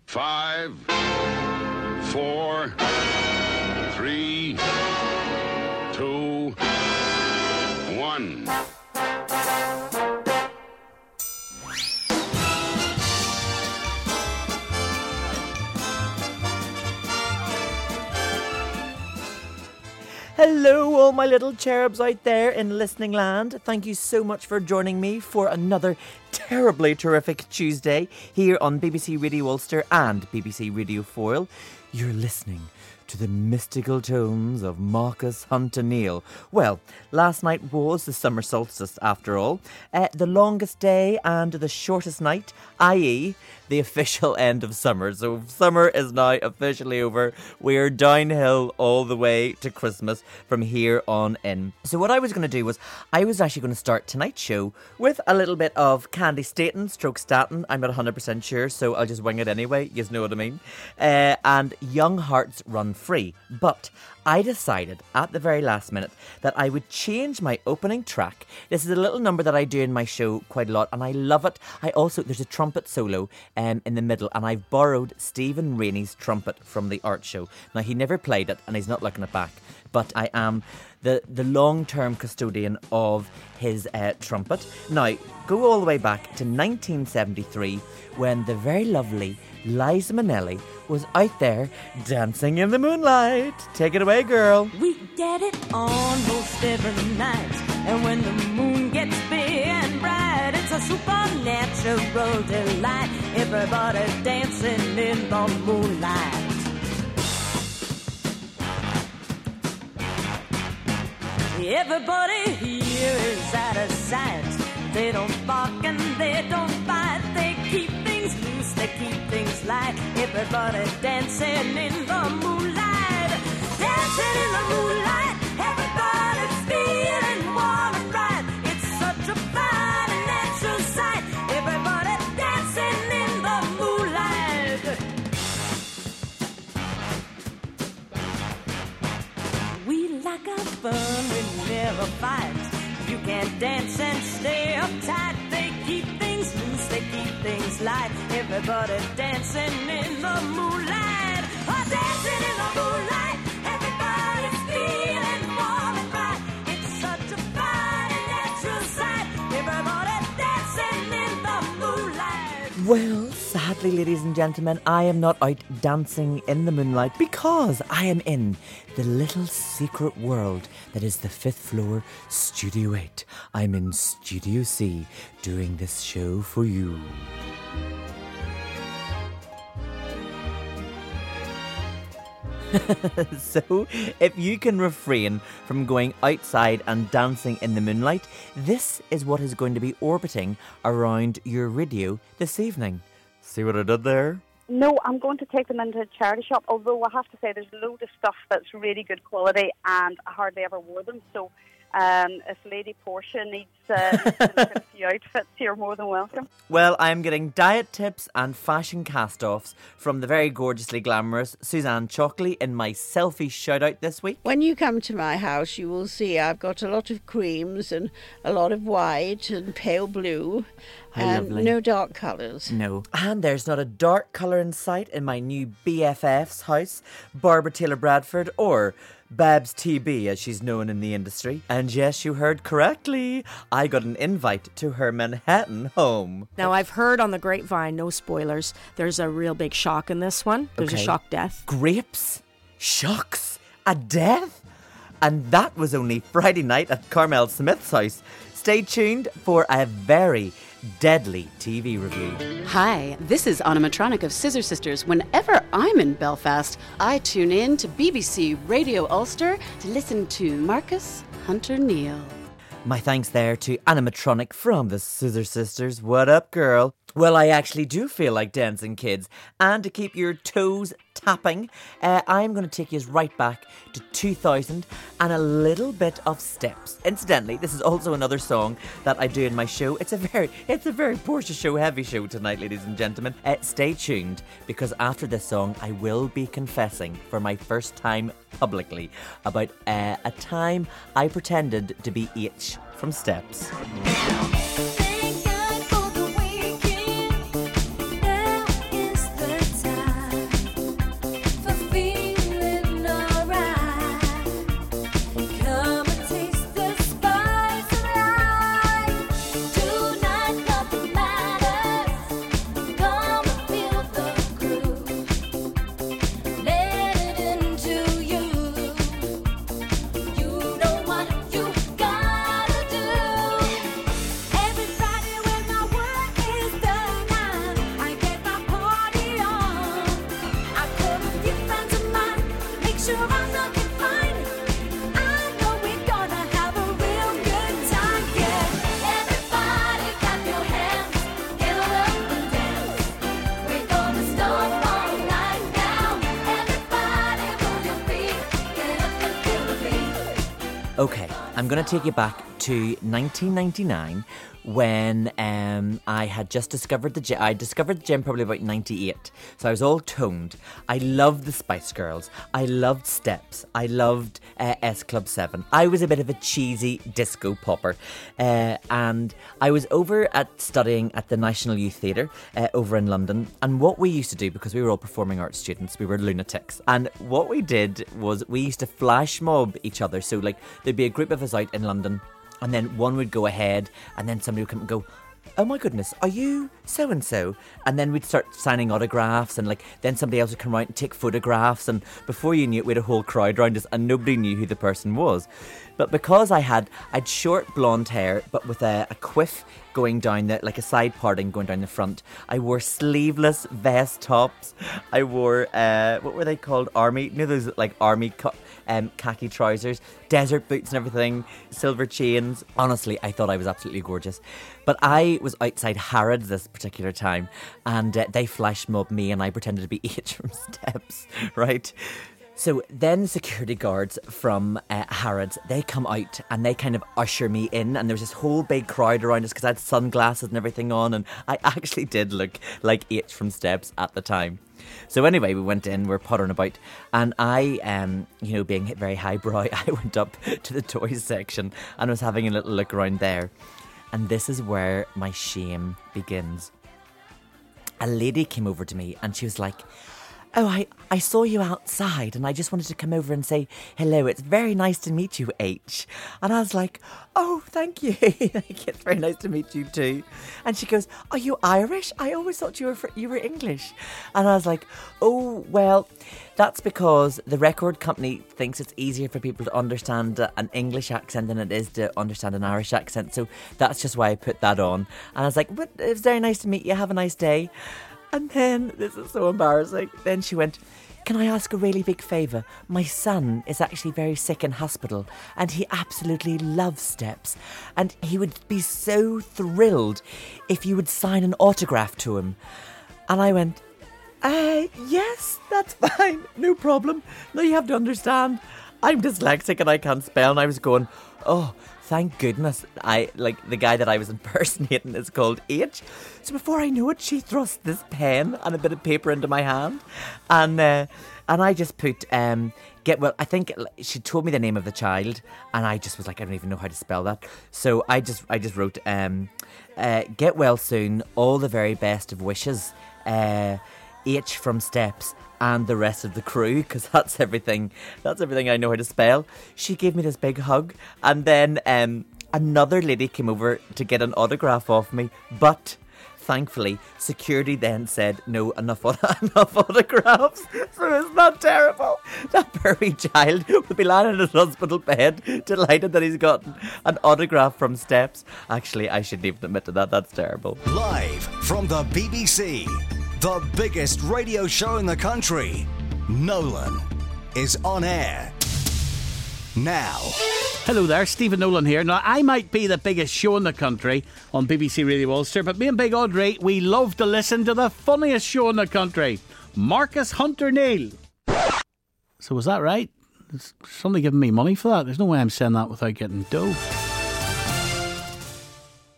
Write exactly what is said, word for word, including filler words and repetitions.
Five, four, three, two, one. Hello, all my little cherubs out there in listening land. Thank you so much for joining me for another terribly terrific Tuesday here on B B C Radio Ulster and B B C Radio Foyle. You're listening to the mystical tones of Marcus Hunter Neal. Well, last night was the summer solstice after all. Uh, the longest day and the shortest night, that is the official end of summer. So summer is now officially over. We're downhill all the way to Christmas from here on in. So what I was going to do was, I was actually going to start tonight's show with a little bit of Candy Staten, stroke Staten. I'm not one hundred percent sure, so I'll just wing it anyway. You know what I mean. Uh, and Young Hearts Run Free. But I decided at the very last minute that I would change my opening track. This is a little number that I do in my show quite a lot, and I love it. I also, there's a trumpet solo um, in the middle, and I've borrowed Stephen Rainey's trumpet from the art show. Now, he never played it, and he's not looking it back, but I am the, the long-term custodian of his uh, trumpet. Now, go all the way back to nineteen seventy-three, when the very lovely Liza Minnelli was out there dancing in the moonlight. Take it away, girl. We get it on most every night, and when the moon gets big and bright, it's a supernatural delight. Everybody dancing in the moonlight. Everybody here is out of sight. They don't bark and they don't bite. They keep things loose, they keep things light. Everybody dancing in the moonlight. Dancing in the moonlight. Everybody's feeling warm and bright. It's such a fine and natural sight. Everybody dancing in the moonlight. We like our fun, we never fight. You can dance and stay uptight. They keep things loose, they keep things light. Everybody dancing in the moonlight. Oh, dancing in the moonlight. Everybody's feeling warm and bright. It's such a fine and natural sight. Everybody dancing in the moonlight. Well, sadly, ladies and gentlemen, I am not out dancing in the moonlight because I am in the little secret world that is the fifth floor Studio eight. I'm in Studio C doing this show for you. So, if you can refrain from going outside and dancing in the moonlight, this is what is going to be orbiting around your radio this evening. See what I did there? No, I'm going to take them into a charity shop, although I have to say there's a load of stuff that's really good quality and I hardly ever wore them. So um, if Lady Portia needs uh, to look at a few outfits, you're more than welcome. Well, I'm getting diet tips and fashion cast-offs from the very gorgeously glamorous Suzanne Chalkley in my selfie shout-out this week. When you come to my house, you will see I've got a lot of creams and a lot of white and pale blue. How and lovely. No dark colours. No. And there's not a dark colour in sight in my new B F F's house, Barbara Taylor Bradford, or Babs T B as she's known in the industry. And yes, you heard correctly. I got an invite to her Manhattan home. Now, I've heard on the grapevine, no spoilers, there's a real big shock in this one. There's Okay. a shock death. Grapes? Shocks? A death? And that was only Friday night at Carmel Smith's house. Stay tuned for a very deadly T V review. Hi, this is Animatronic of Scissor Sisters. Whenever I'm in Belfast, I tune in to B B C Radio Ulster to listen to Marcus Hunter Neal. My thanks there to Animatronic from the Scissor Sisters. What up, girl? Well, I actually do feel like dancing, kids. And to keep your toes tapping, uh, I'm going to take you right back to two thousand and a little bit of steps. Incidentally, this is also another song that I do in my show. It's a very, it's a very Portia show heavy show tonight, ladies and gentlemen. Uh, stay tuned, because after this song, I will be confessing for my first time publicly about uh, a time I pretended to be H from Steps. Thank God for the weekend. Now is the time. Okay, I'm going to take you back to nineteen ninety-nine when um, I had just discovered the gym. I discovered the gym probably about ninety-eight. So I was all toned. I loved the Spice Girls. I loved Steps. I loved uh, S Club seven. I was a bit of a cheesy disco popper. Uh, and I was over at studying at the National Youth Theatre uh, over in London. And what we used to do, because we were all performing arts students, we were lunatics. And what we did was we used to flash mob each other. So like there'd be a group of us out in London, and then one would go ahead, and then somebody would come and go, oh my goodness, are you so-and-so? And then we'd start signing autographs, and like then somebody else would come around and take photographs, and before you knew it, we had a whole crowd around us, and nobody knew who the person was. But because I had I'd short blonde hair, but with a, a quiff going down the, like a side parting going down the front. I wore sleeveless vest tops. I wore, uh, what were they called? Army, you know those like army co- um, khaki trousers, desert boots and everything, silver chains. Honestly, I thought I was absolutely gorgeous. But I was outside Harrods this particular time, and uh, they flash mobbed me, and I pretended to be H from Steps, right? So then security guards from uh, Harrods, they come out and they kind of usher me in, and there was this whole big crowd around us because I had sunglasses and everything on, and I actually did look like H from Steps at the time. So anyway, we went in, we were pottering about, and I, um, you know, being very highbrow, I went up to the toys section and was having a little look around there. And this is where my shame begins. A lady came over to me and she was like, oh, I, I saw you outside and I just wanted to come over and say hello. It's very nice to meet you, H. And I was like, oh, thank you. It's very nice to meet you too. And she goes, are you Irish? I always thought you were fr- you were English. And I was like, oh, well, that's because the record company thinks it's easier for people to understand an English accent than it is to understand an Irish accent. So that's just why I put that on. And I was like, but it's very nice to meet you. Have a nice day. And then, this is so embarrassing, then she went, can I ask a really big favour? My son is actually very sick in hospital and he absolutely loves Steps. And he would be so thrilled if you would sign an autograph to him. And I went, uh, yes, that's fine, no problem. No, you have to understand, I'm dyslexic and I can't spell. And I was going, oh, thank goodness, I like the guy that I was impersonating is called H. So before I knew it, she thrust this pen and a bit of paper into my hand, and uh, and I just put um get well. I think she told me the name of the child, and I just was like, I don't even know how to spell that. So I just I just wrote um uh, get well soon, all the very best of wishes, uh, H from Steps. And the rest of the crew, because that's everything. That's everything I know how to spell. She gave me this big hug, and then um, another lady came over to get an autograph off me. But thankfully, security then said, "No, enough, enough autographs." So isn't that terrible? That poor wee child would be lying in his hospital bed, delighted that he's gotten an autograph from Steps. Actually, I shouldn't even admit to that. That's terrible. Live from the B B C. The biggest radio show in the country, Nolan, is on air now. Hello there, Stephen Nolan here. Now, I might be the biggest show in the country on B B C Radio Ulster, but me and Big Audrey, we love to listen to the funniest show in the country, Marcus Hunter Neil. So was that right? Is somebody giving me money for that? There's no way I'm saying that without getting dough.